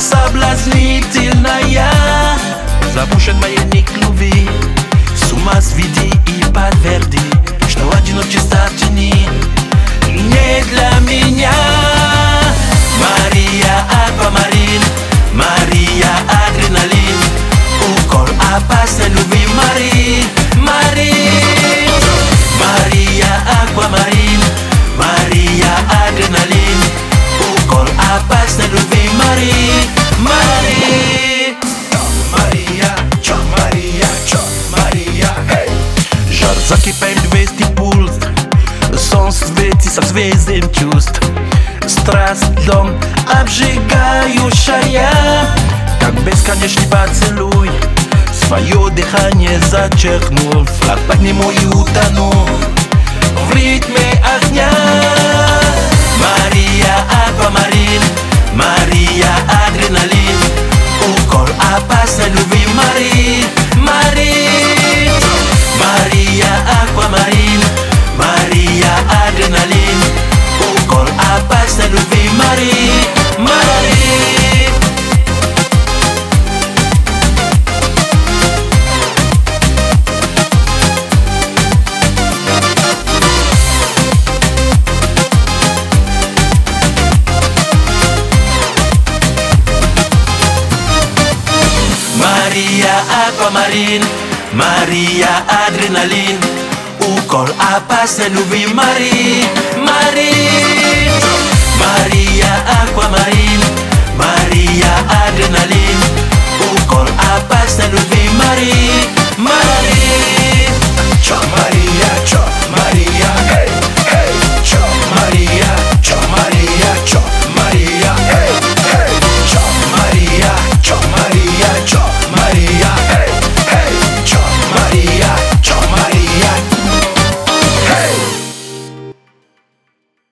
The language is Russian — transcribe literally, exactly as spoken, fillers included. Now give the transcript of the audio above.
соблазнительная. Запущен маятник любви, с ума сведи и подтверди, что одиночество в тени не для меня. Мария Аквамарин, Мария Адреналин, укол опасной любви. Мари, Мари, Мария Аквамарин, Мария Адреналин, укол опасной любви. Мари, Мари, Мария, чё, Мария, чё, Мария, эй. Жар закипает двести пульс, сон светится звезден чувств. Страсть льдом обжигающая, как бесконечный поцелуй. Свое дыхание зачеркнул, флаг подниму и утону в ритме огня. Мария Аквамарин, Мария Адреналин, укол опасной любви. Мари, Мари, Мария Аквамарин, Мария Адреналин, укол опасной любви. Мари, Мари. Мария Аквамарин, Мария Адреналин, укол опасной любви. Мари, Мари.